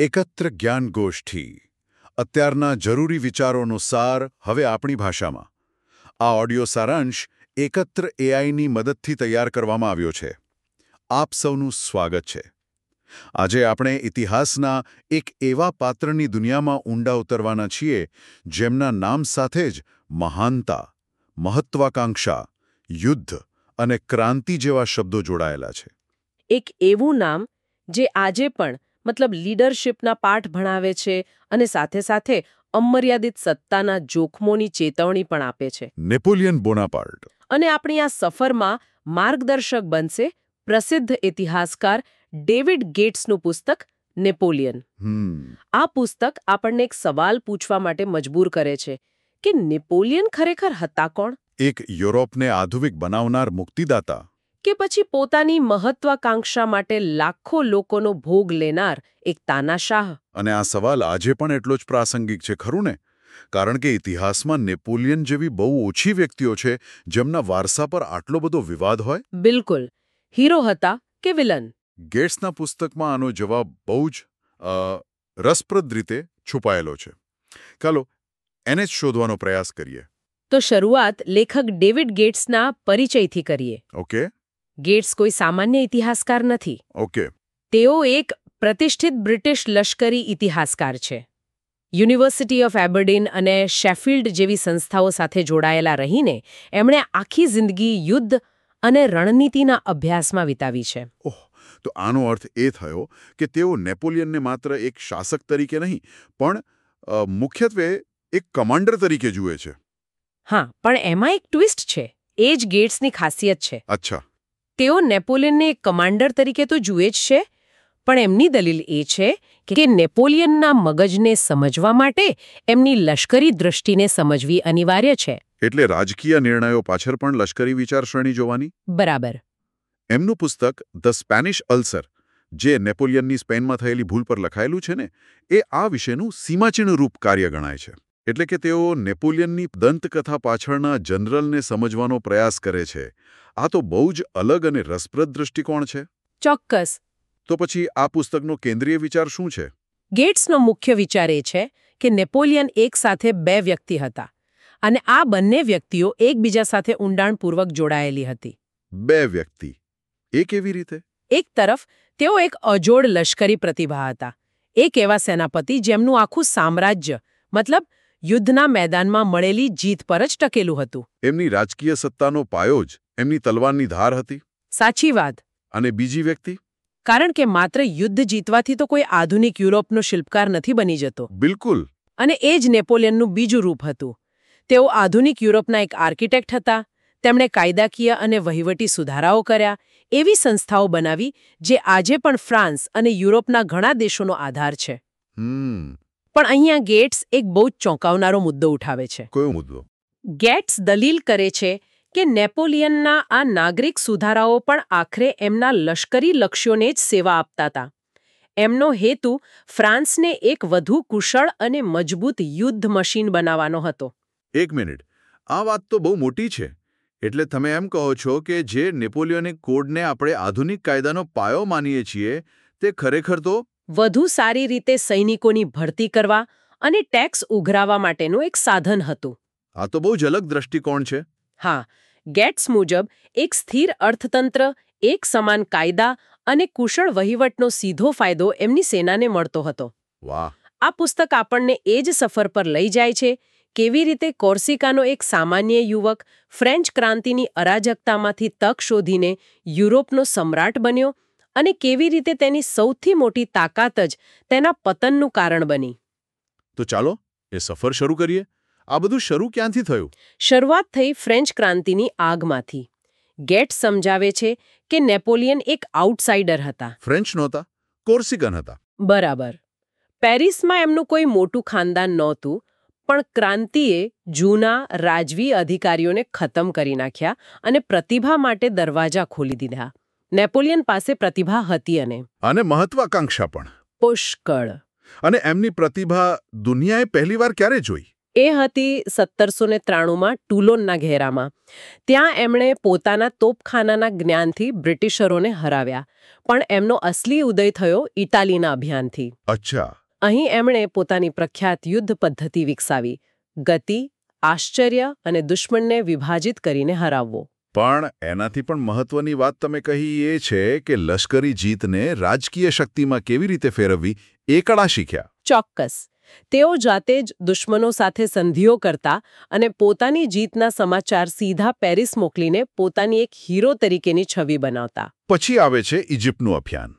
એકત્ર જ્ઞાન ગોષ્ઠી અત્યારના જરૂરી વિચારોનો સાર હવે આપણી ભાષામાં આ ઓડિયો સારાંશ એકત્ર એઆઈની મદદથી તૈયાર કરવામાં આવ્યો છે. આપ સૌનું સ્વાગત છે. આજે આપણે ઇતિહાસના એક એવા પાત્રની દુનિયામાં ઊંડા ઉતરવાના છીએ જેમના નામ સાથે જ મહાનતા, મહત્વાકાંક્ષા, યુદ્ધ અને ક્રાંતિ જેવા શબ્દો જોડાયેલા છે. એક એવું નામ જે આજે પણ લીડરશિપના પાઠ ભણાવે છે અને સાથે સાથે અમર્યાદિત સત્તાના જોખમોની ચેતવણી પણ આપે છે. Napoleon Bonaparte. અને આપણી આ સફરમાં માર્ગદર્શક બનશે પ્રસિદ્ધ ઇતિહાસકાર ડેવિડ ગેટ્સનું પુસ્તક નેપોલિયન. આ પુસ્તક આપણને એક સવાલ પૂછવા માટે મજબૂર કરે છે કે નેપોલિયન ખરેખર હતા કોણ? એક યુરોપને આધુનિક બનાવનાર મુક્તિદાતા કે પછી પોતાની મહત્વાકાંક્ષા માટે લાખો લોકોનો ભોગ લેનાર એક તાનાશાહ? અને આ સવાલ આજે પણ એટલો જ પ્રાસંગિક છે, ખરું ને? કારણ કે ઇતિહાસમાં નેપોલિયન જેવી બહુ ઓછી વ્યક્તિઓ છે જેમના વારસા પર આટલો બધો વિવાદ હોય. બિલકુલ. હીરો હતા કે વિલન? ગેટ્સના પુસ્તકમાં આનો જવાબ બહુ જ રસપ્રદ રીતે છુપાયેલો છે. ચાલો એને જ શોધવાનો પ્રયાસ કરીએ. તો શરૂઆત લેખક ડેવિડ ગેટ્સના પરિચયથી કરીએ. ઓકે. ગેટ્સ કોઈ સામાન્ય ઇતિહાસકાર નથી. ઓકે. તેઓ એક પ્રતિષ્ઠિત બ્રિટિશ લશ્કરી ઇતિહાસકાર છે. યુનિવર્સિટી ઓફ એબરડીન અને શેફિલ્ડ જેવી સંસ્થાઓ સાથે જોડાયેલા રહીને એમણે આખી જિંદગી યુદ્ધ અને રણનીતિના અભ્યાસમાં વિતાવી છે. ઓહ, તો આનો અર્થ એ થયો કે તેઓ નેપોલિયનને માત્ર એક શાસક તરીકે નહીં પણ મુખ્યત્વે એક કમાન્ડર તરીકે જુએ છે. હા, પણ એમાં એક ટ્વિસ્ટ છે. એ જ ગેટ્સની ખાસિયત છે. અચ્છા. તેઓ નેપોલિયનને એક કમાન્ડર તરીકે તો જુએ જ છે, પણ એમની દલીલ એ છે કે નેપોલિયનના મગજને સમજવા માટે એમની લશ્કરી દૃષ્ટિને સમજવી અનિવાર્ય છે. એટલે રાજકીય નિર્ણયો પાછળ પણ લશ્કરી વિચારસરણી જોવાની? બરાબર. એમનું પુસ્તક ધ સ્પેનિશ અલ્સર, જે નેપોલિયનની સ્પેનમાં થયેલી ભૂલ પર લખાયેલું છે ને, એ આ વિશેનું સીમાચિહ્ન રૂપ કાર્ય ગણાય છે. એટલે કે તેઓ નેપોલિયનની દંતકથા પાછળના જનરલને સમજવાનો પ્રયાસ કરે છે. આ તો બહુ જ અલગ અને રસપ્રદ દૃષ્ટિકોણ છે. ચોક્કસ. તો પછી આ પુસ્તકનો કેન્દ્રીય વિચાર શું છે? ગેટ્સનો મુખ્ય વિચાર એ છે કે નેપોલિયન એક સાથે બે વ્યક્તિ હતા અને આ બંને વ્યક્તિઓ એકબીજા સાથે ઊંડાણપૂર્વક જોડાયેલી હતી. બે વ્યક્તિ? એ કેવી રીતે? એક તરફ તેઓ એક અજોડ લશ્કરી પ્રતિભા હતા. એક એવા સેનાપતિ જેમનું આખું સામ્રાજ્ય યુદ્ધના મેદાનમાં મળેલી જીત પર જ ટકેલું હતું. એમની રાજકીય સત્તાનો પાયો જ એમની તલવારની ધાર હતી. સાચી વાત. અને બીજી વ્યક્તિ? કારણ કે માત્ર યુદ્ધ જીતવાથી તો કોઈ આધુનિક યુરોપનો શિલ્પકાર નથી બની જતો. બિલકુલ. અને એ જ નેપોલિયનનું બીજું રૂપ હતું. તેઓ આધુનિક યુરોપના એક આર્કિટેક્ટ હતા. તેમણે કાયદાકીય અને વહીવટી સુધારાઓ કર્યા, એવી સંસ્થાઓ બનાવી જે આજે પણ ફ્રાન્સ અને યુરોપના ઘણા દેશોનો આધાર છે. પણ અહીંયા ગેટ્સ એક બહુ જ ચોંકાવનારો મુદ્દો ઉઠાવે છે. કયો મુદ્દો? ગેટ્સ દલીલ કરે છે કે નેપોલિયનના આ નાગરિક સુધારાઓ પણ આખરે એમના લશ્કરી લક્ષ્યોને જ સેવા આપતા હતા. એમનો હેતુ ફ્રાન્સને એક વધુ કુશળ અને મજબૂત યુદ્ધ મશીન બનાવવાનો હતો. એક મિનિટ, આ વાત તો બહુ મોટી છે. એટલે તમે એમ કહો છો કે જે નેપોલિયનિક કોડને આપણે આધુનિક કાયદાનો પાયો માનીએ છીએ તે ખરેખર તો વધુ સારી રીતે સૈનિકોની ભરતી કરવા અને ટેક્સ ઉઘરાવવા માટેનું એક સાધન હતું. આ તો બહુ જ અલગ દ્રષ્ટિકોણ છે. હા, ગેટ્સ મુજબ એક સ્થિર અર્થતંત્ર, એક સમાન કાયદા અને કુશળ વહીવટનો સીધો ફાયદો એમની સેનાને મળતો હતો. વાહ! આ પુસ્તક આપણને એ જ સફર પર લઈ જાય છે કેવી રીતે કોર્સિકાનો એક સામાન્ય યુવક ફ્રેન્ચ ક્રાંતિની અરાજકતામાંથી તક શોધીને યુરોપનો સમ્રાટ બન્યો અને કેવી રીતે તેની સૌથી મોટી તાકાત જ તેના પતનનું કારણ બની. તો ચાલો એ સફર શરૂ કરીએ. આ બધું શરૂ ક્યાંથી થયું? શરૂઆત થઈ ફ્રેન્ચ ક્રાંતિની આગમાંથી. ગેટ્સ સમજાવે છે કે નેપોલિયન એક આઉટસાઇડર હતા. ફ્રેન્ચ નહોતા, કોર્સિકન હતા. બરાબર. પેરિસમાં એમનું કોઈ મોટું ખાનદાન નહોતું, પણ ક્રાંતિએ જૂના રાજવી અધિકારીઓને ખતમ કરી નાખ્યા અને પ્રતિભા માટે દરવાજા ખોલી દીધા. નેપોલિયન પાસે પ્રતિભા હતી અને મહત્વાકાંક્ષા પણ પુષ્કળ. અને એમની પ્રતિભા દુનિયાએ પહેલીવાર ક્યારે જોઈ? એ હતી 1793માં ટુલોનના ઘેરામાં. ત્યાં એમણે પોતાના તોપખાનાના જ્ઞાનથી બ્રિટિશરોને હરાવ્યા, પણ એમનો અસલી ઉદય થયો ઇટાલીના અભિયાનથી. અચ્છા. અહીં એમણે પોતાની પ્રખ્યાત યુદ્ધ પદ્ધતિ વિકસાવી: ગતિ, આશ્ચર્ય અને દુશ્મનને વિભાજિત કરીને હરાવવો. પણ એનાથી પણ મહત્વની વાત તમે કહી એ છે કે લશ્કરી જીતને રાજકીય શક્તિમાં કેવી રીતે ફેરવવી એ કળા શીખ્યા. ચોક્કસ. તેઓ જાતે જ દુશ્મનો સાથે સંધિઓ કરતા અને પોતાની જીતના સમાચાર સીધા પેરિસ મોકલીને પોતાની એક હીરો તરીકેની છબી બનાવતા. પછી આવે છે ઇજિપ્તનું અભિયાન.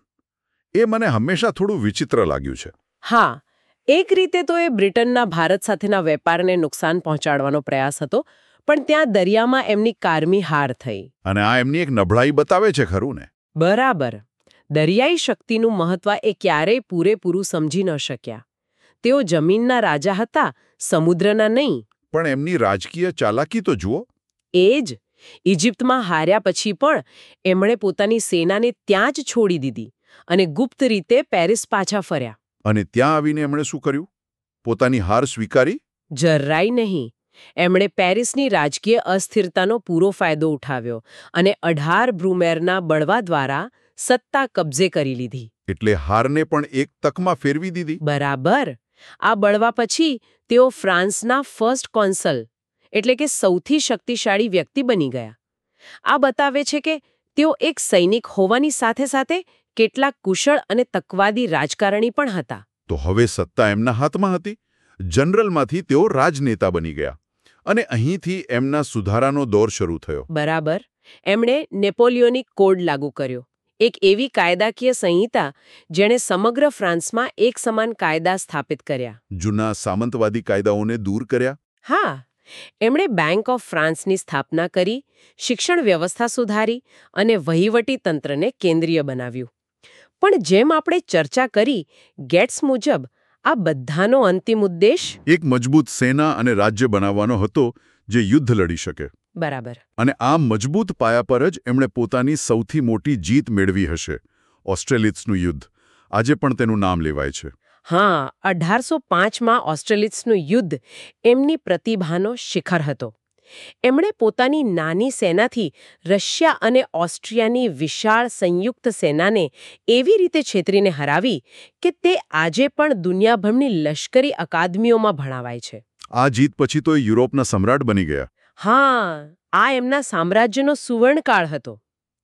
એ મને હંમેશા થોડું વિચિત્ર લાગ્યું છે. હા, એક રીતે તો એ બ્રિટનના ભારત સાથેના વેપારને નુકસાન પહોંચાડવાનો પ્રયાસ હતો, પણ ત્યાં દરિયામાં એમની કારમી હાર થઈ. અને આ એમની એક નબળાઈ બતાવે છે, ખરું ને? બરાબર. દરિયાઈ શક્તિનું મહત્વ એ ક્યારેય પૂરેપૂરું સમજી ન શક્યા. તેઓ જમીનના રાજા હતા, સમુદ્રના નહીં. પણ એમની રાજકીય ચાલાકી તો જુઓ. એ જ. ઇજિપ્તમાં હાર્યા પછી પણ એમણે પોતાની સેનાને ત્યાં જ છોડી દીધી અને ગુપ્ત રીતે પેરિસ પાછા ફર્યા. અને ત્યાં આવીને એમણે શું કર્યું? પોતાની હાર સ્વીકારી? જરાય નહીં. એમણે પેરિસની રાજકીય અસ્થિરતાનો પૂરો ફાયદો ઉઠાવ્યો અને 18 બ્રુમેરના બળવા દ્વારા સત્તા કબજે કરી લીધી. એટલે હારને પણ એક તકમાં ફેરવી દીધી. બરાબર. આ બળવા પછી તેઓ ફ્રાન્સના ફર્સ્ટ કોન્સલ એટલે કે સૌથી શક્તિશાળી વ્યક્તિ બની ગયા. આ બતાવે છે કે તેઓ એક સૈનિક હોવાની સાથે સાથે કેટલાક કુશળ અને તકવાદી રાજકારણી પણ હતા. તો હવે સત્તા એમના હાથમાં હતી. જનરલમાંથી તેઓ રાજનેતા બની ગયા. અને અહીંથી એમના સુધારાનો દોર શરૂ થયો. બરાબર. એમણે નેપોલિયોનિક કોડ લાગુ કર્યો, એક એવી કાયદાકીય સંહિતા જેણે સમગ્ર ફ્રાન્સમાં એક સમાન કાયદા સ્થાપિત કર્યા. જૂના સામંતવાદી કાયદાઓને દૂર કર્યા. હા. એમણે બેંક ઓફ ફ્રાન્સની સ્થાપના કરી, શિક્ષણ વ્યવસ્થા સુધારી અને વહીવટી તંત્રને કેન્દ્રીય બનાવ્યું. પણ જેમ આપણે ચર્ચા કરી, ગેટ્સ મુજબ આ બધાનો અંતિમ ઉદ્દેશ એક મજબૂત સેના અને રાજ્ય બનાવવાનો હતો જે યુદ્ધ લડી શકે. બરાબર. અને આ મજબૂત પાયા પર જ એમણે પોતાની સૌથી મોટી જીત મેળવી હશે, ઓસ્ટ્રેલિટ્સનું યુદ્ધ. આજે પણ તેનું નામ લેવાય છે. હા, 1805માં ઓસ્ટ્રેલિટ્સનું યુદ્ધ એમની પ્રતિભાનો શિખર હતો. એમણે પોતાની નાની સેનાથી રશિયા અને ઓસ્ટ્રિયાની વિશાળ સંયુક્ત સેનાને એવી રીતે છેતરીને હરાવી કે તે આજે પણ દુનિયાભરની લશ્કરી અકાદમીઓમાં ભણાવાય છે. આ જીત પછી તો એ યુરોપના સમ્રાટ બની ગયા. હા, આ એમના સામ્રાજ્યનો સુવર્ણકાળ હતો.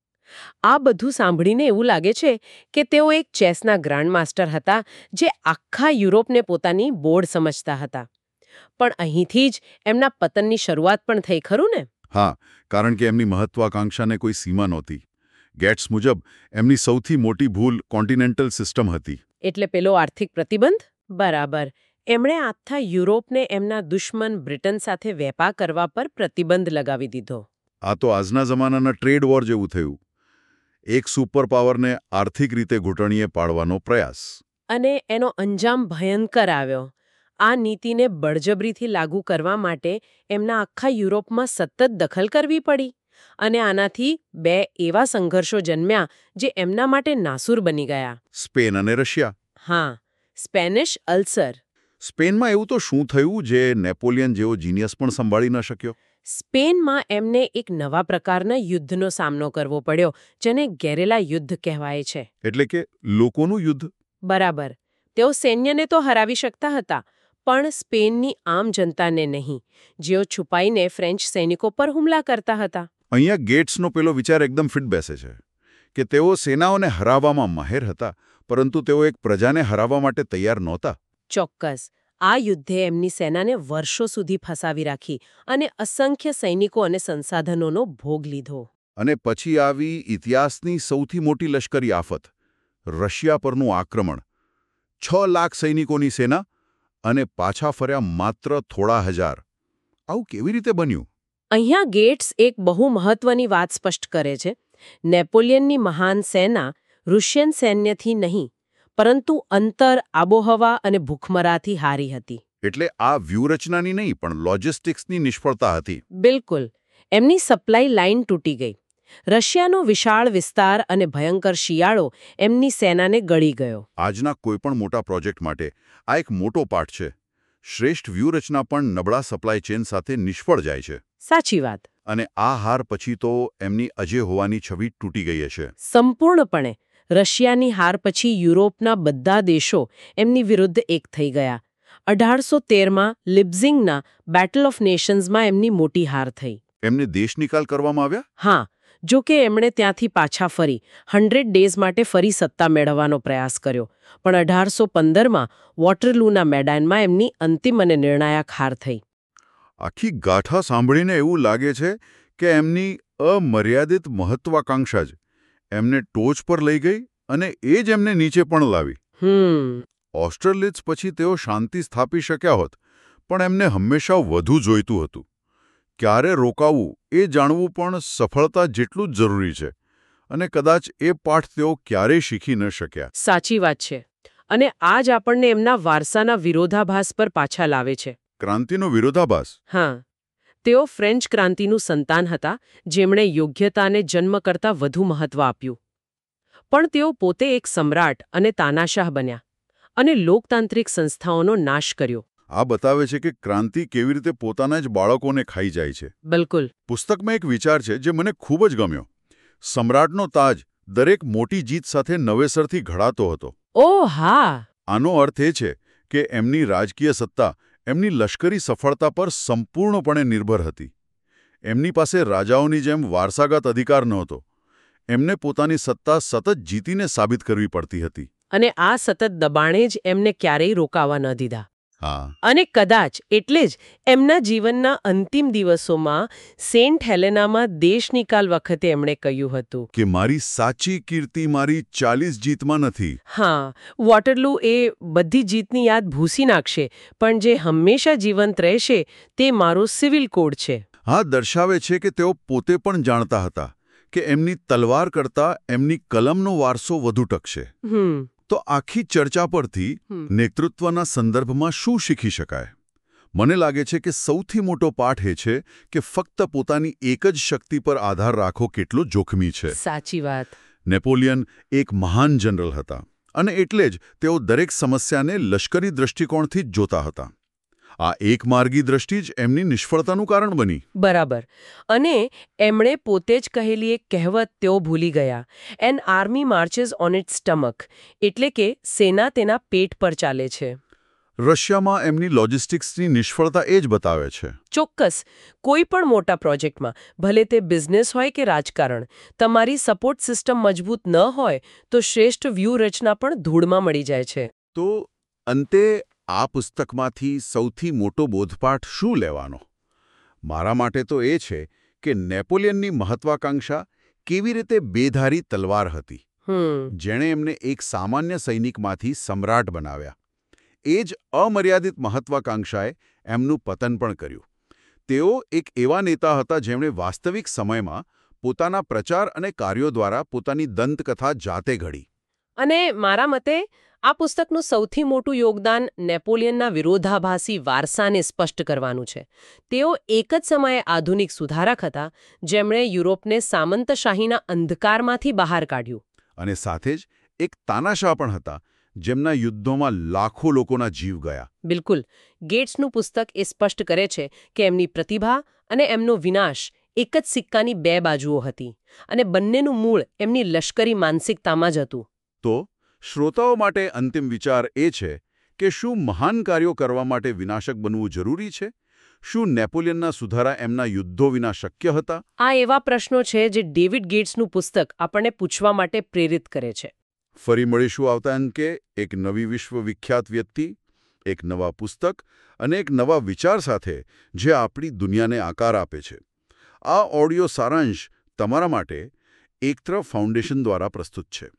આ બધું સાંભળીને એવું લાગે છે કે તેઓ એક ચેસના ગ્રાન્ડ માસ્ટર હતા જે આખા યુરોપને પોતાની બોર્ડ સમજતા હતા. પણ અહીંથી જ એમના પતનની શરૂઆત પણ થઈ, ખરું ને? હા, કારણ કે એમની મહત્વાકાંક્ષાને કોઈ સીમા નહોતી. ગેટ્સ મુજબ એમની સૌથી મોટી ભૂલ કોન્ટિનેન્ટલ સિસ્ટમ હતી. એટલે પેલો આર્થિક પ્રતિબંધ? બરાબર. એમણે આખા યુરોપને એમના દુશ્મન બ્રિટન સાથે વેપાર કરવા પર પ્રતિબંધ લગાવી દીધો. આ તો આજના જમાનાના ટ્રેડ વોર જેવું થયું. એક સુપર પાવરને આર્થિક રીતે ઘૂંટણીએ પાડવાનો પ્રયાસ. અને એનો અંજામ ભયંકર આવ્યો. આ નીતિને બળજબરીથી લાગુ કરવા માટે એમના આખા યુરોપમાં સતત દખલ કરવી પડી. અને આનાથી 2 એવા સંઘર્ષો જન્મ્યા જે એમના માટે નાસુર બની ગયા. સ્પેન અને રશિયા. હા, સ્પેનિશ અલ્સર. સ્પેનમાં એવું તો શું થયું જે નેપોલિયન જેવો જીનિયસ પણ સંભાળી ન શક્યો? સ્પેનમાં એમને એક નવા પ્રકારના યુદ્ધનો સામનો કરવો પડ્યો, જેને ગેરેલા યુદ્ધ કહેવાય છે. એટલે કે લોકોનું યુદ્ધ. બરાબર. તેઓ સૈન્યને તો હરાવી શકતા હતા, પણ સ્પેનની આમ જનતાને નહીં, જેઓ છુપાઈને ફ્રેન્ચ સૈનિકો પર હુમલા કરતા હતા. અહીંયા ગેટ્સનો પેલો વિચાર એકદમ ફિટ બેસે છે કે તેઓ સેનાઓને હરાવવામાં માહેર હતા, પરંતુ તેઓ એક પ્રજાને હરાવવા માટે તૈયાર નહોતા. ચોક્કસ. આ યુદ્ધે એમની સેનાને વર્ષો સુધી ફસાવી રાખી અને અસંખ્ય સૈનિકો અને સંસાધનોનો ભોગ લીધો. અને પછી આવી ઇતિહાસની સૌથી મોટી લશ્કરી આફત, રશિયા પરનું આક્રમણ. 6 લાખ સૈનિકોની સેના અને પાછા ફર્યા માત્ર થોડા હજાર. આવું કેવી રીતે બન્યું? અહીંયા ગેટ્સ એક બહુ મહત્વની વાત સ્પષ્ટ કરે છે. નેપોલિયનની મહાન સેના રુશિયન સૈન્યથી નહીં, પરંતુ અંતર, આબોહવા અને ભૂખમરાથી હારી હતી. એટલે આ વ્યૂહરચનાની નહીં, પણ લોજિસ્ટિક્સની નિષ્ફળતા હતી. બિલકુલ. એમની સપ્લાય લાઇન તૂટી ગઈ. રશિયાનો વિશાળ વિસ્તાર અને ભયંકર શિયાળો એમની સેનાને ગળી ગયો. આજના કોઈપણ મોટા પ્રોજેક્ટ માટે આ એક મોટો પાઠ છે. શ્રેષ્ઠ વ્યૂહરચના પણ નબળા સપ્લાય ચેન સાથે નિષ્ફળ જાય છે. સાચી વાત. અને આ હાર પછી તો એમની અજેય હોવાની છબી તૂટી ગઈ હશે. સંપૂર્ણપણે. રશિયાની હાર પછી યુરોપના બધા દેશો એમની વિરુદ્ધ એક થઈ ગયા. 1813માં લિપ્ઝિંગના બેટલ ઓફ નેશન્સમાં એમની મોટી હાર થઈ. એમને દેશ નિકાલ કરવામાં આવ્યા? હા, જો કે એમણે ત્યાંથી પાછા ફરી 100 ડેઝ માટે ફરી સત્તા મેળવવાનો પ્રયાસ કર્યો, પણ 1815માં વોટરલૂના મેદાનમાં એમની અંતિમ અને નિર્ણાયક હાર થઈ. આખી ગાથા સાંભળીને એવું લાગે છે કે એમની અમર્યાદિત મહત્વાકાંક્ષા જ એમને ટોચ પર લઈ ગઈ અને એ જ એમને નીચે પણ લાવી. ઓસ્ટરલિટ્સ પછી તેઓ શાંતિ સ્થાપી શક્યા હોત, પણ એમને હંમેશા વધુ જોઈતું હતું. ક્યારે રોકાવું એ જાણવું પણ સફળતા જેટલું જ જરૂરી છે, અને કદાચ એ પાઠ તેઓ ક્યારેય શીખી ન શક્યા. સાચી વાત છે. અને આ જ આપણને એમના વારસાના વિરોધાભાસ પર પાછા લાવે છે. ક્રાંતિનો વિરોધાભાસ? હા. તેઓ ફ્રેન્ચ ક્રાંતિનું સંતાન હતા, જેમણે યોગ્યતાને જન્મ કરતાં વધુ મહત્વ આપ્યું. પણ તેઓ પોતે એક સમ્રાટ અને તાનાશાહ બન્યા, અને લોકતાંત્રિક સંસ્થાઓનો નાશ કર્યો. આ બતાવે છે કે ક્રાંતિ કેવી રીતે પોતાના જ બાળકોને ખાઈ જાય છે. બિલકુલ. પુસ્તકમાં એક વિચાર છે જે મને ખૂબ જ ગમ્યો. સમ્રાટનો તાજ દરેક મોટી જીત સાથે નવેસરથી ઘડાતો હતો. ઓહ હા. આનો અર્થ એ છે કે એમની રાજકીય સત્તા એમની લશ્કરી સફળતા પર સંપૂર્ણપણે નિર્ભર હતી. એમની પાસે રાજાઓની જેમ વારસાગત અધિકાર નહોતો. એમને પોતાની સત્તા સતત જીતીને સાબિત કરવી પડતી હતી. અને આ સતત દબાણે જ એમને ક્યારેય રોકાવા ન દીધા. હા. અને કદાચ એટલે જ એમના જીવનના અંતિમ દિવસોમાં સેન્ટ હેલેનામાં દેશ નિકાલ વખતે એમણે કહ્યું હતું કે મારી સાચી કીર્તિ મારી 40 જીતમાં નથી. હા, વોટરલૂ એ બધી જીતની યાદ ભૂસી નાખશે, પણ જે હંમેશા જીવંત રહેશે તે મારો સિવિલ કોડ છે. આ દર્શાવે છે કે તેઓ પોતે પણ જાણતા હતા કે એમની તલવાર કરતાં એમની કલમનો વારસો વધુ ટકશે. તો આખી ચર્ચા પરથી નેતૃત્વના સંદર્ભમાં શું શીખી શકાય? મને લાગે છે કે સૌથી મોટો પાઠ એ છે કે ફક્ત પોતાની એક જ શક્તિ પર આધાર રાખવો કેટલો જોખમી છે. સાચી વાત. નેપોલિયન એક મહાન જનરલ હતા, અને એટલે જ તેઓ દરેક સમસ્યાને લશ્કરી દૃષ્ટિકોણથી જ જોતા હતા. આ એકમાર્ગી દ્રષ્ટિ જ એમની નિષ્ફળતાનું કારણ બની. બરાબર. અને એમણે પોતે જ કહેલી એક કહેવત તેઓ ભૂલી ગયા. An army marches on its stomach, એટલે કે સેના તેના પેટ પર ચાલે છે. રશિયામાં એમની લોજિસ્ટિક્સની નિષ્ફળતા એ જ બતાવે છે. ચોક્કસ. કોઈ પણ મોટા પ્રોજેક્ટમાં, ભલે તે બિઝનેસ હોય કે રાજકારણ, તમારી સપોર્ટ સિસ્ટમ મજબૂત ન હોય તો શ્રેષ્ઠ વ્યૂહરચના પણ ધૂળમાં મળી જાય છે. તો અંતે આ પુસ્તકમાંથી સૌથી મોટો બોધપાઠ શું લેવાનો? મારા માટે તો એ છે કે નેપોલિયનની મહત્વાકાંક્ષા કેવી રીતે બેધારી તલવાર હતી, જેણે એમને એક સામાન્ય સૈનિકમાંથી સમ્રાટ બનાવ્યા. એ જ અમર્યાદિત મહત્વાકાંક્ષાએ એમનું પતન પણ કર્યું. તેઓ એક એવા નેતા હતા જેમણે વાસ્તવિક સમયમાં પોતાના પ્રચાર અને કાર્યો દ્વારા પોતાની દંતકથા જાતે ઘડી. અને મારા મતે આ પુસ્તકનું સૌથી મોટું યોગદાન નેપોલિયનના વિરોધાભાસી વારસાને સ્પષ્ટ કરવાનું છે. તેઓ એક જ સમયે આધુનિક સુધારક હતા, જેમણે યુરોપને સામંતશાહીના અંધકારમાંથી બહાર કાઢ્યું. અને સાથે જ એક તાનાશાહ પણ હતા, જેમના યુદ્ધોમાં લાખો લોકોના જીવ ગયા. બિલકુલ. ગેટ્સનું પુસ્તક એ સ્પષ્ટ કરે છે કે એમની પ્રતિભા અને એમનો વિનાશ એક જ સિક્કાની બે બાજુઓ હતી, અને બંનેનું મૂળ એમની લશ્કરી માનસિકતામાં જ હતું. તો શ્રોતાઓ માટે અંતિમ વિચાર એ છે કે શું મહાન કાર્યો કરવા માટે વિનાશક બનવું જરૂરી છે? શું નેપોલિયનના સુધારા એમના યુદ્ધો વિના શક્ય હતા? આ એવા પ્રશ્નો છે જે ડેવિડ ગેટ્સનું પુસ્તક આપણને પૂછવા માટે પ્રેરિત કરે છે. ફરી મળીશું આવતા અંકે એક નવી વિશ્વ વિખ્યાત વ્યક્તિ, એક નવા પુસ્તક અને એક નવા વિચાર સાથે જે આપણી દુનિયાને આકાર આપે છે. આ ઓડિયો સારાંશ તમારા માટે એકતરફ ફાઉન્ડેશન દ્વારા પ્રસ્તુત છે.